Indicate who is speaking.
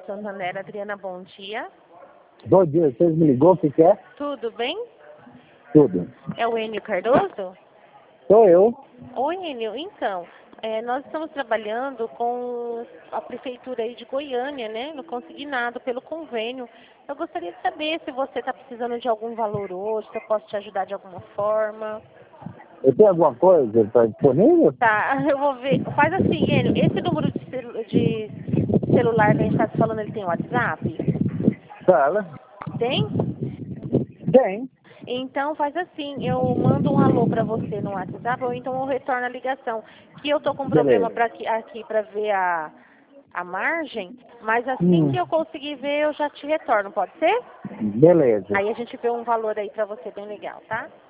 Speaker 1: Santander, Adriana, bom dia.
Speaker 2: Bom dia, vocês me ligou, o que que é?
Speaker 1: Tudo bem?
Speaker 2: Tudo.
Speaker 1: É o Enio Cardoso?
Speaker 2: Sou eu.
Speaker 1: Oi, Enio. Então, nós estamos trabalhando com a Prefeitura aí de Goiânia, né? No consignado, pelo convênio. Eu gostaria de saber se você está precisando de algum valor hoje, se eu posso te ajudar de alguma forma.
Speaker 2: Eu tenho alguma coisa para disponível?
Speaker 1: Tá, eu vou ver. Faz assim, Enio, esse número de celular que a gente está falando, ele tem WhatsApp?
Speaker 2: Fala.
Speaker 1: Tem?
Speaker 2: Tem.
Speaker 1: Então faz assim, eu mando um alô para você no WhatsApp ou então eu retorno a ligação. Que eu tô com um problema
Speaker 2: Beleza.
Speaker 1: para aqui para ver a margem, mas assim que eu conseguir ver eu já te retorno, pode ser?
Speaker 2: Beleza.
Speaker 1: Aí a gente vê um valor aí para você bem legal, tá?